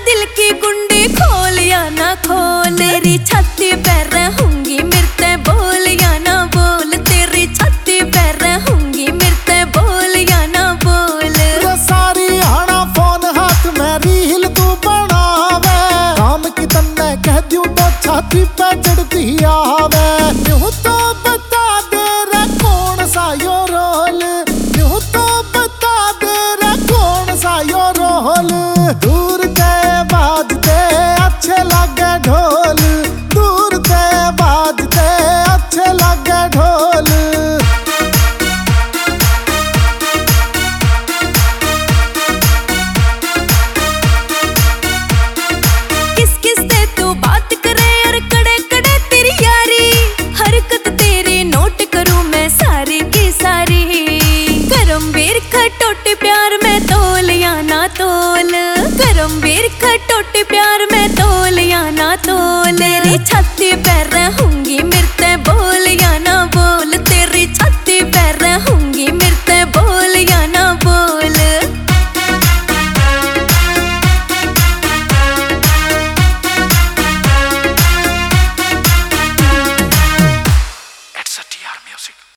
दिल की कुंडी खोल या ना खोल, तेरी छाती पे रहूंगी मिरते बोल या ना बोल, तेरी छाती पे रहूंगी मिरते बोल या ना बोल। सारी हाना फोन हाथ में रील तू बनावे, काम की तन्ने कह दूं तो छाती पे चढ़ती आवे।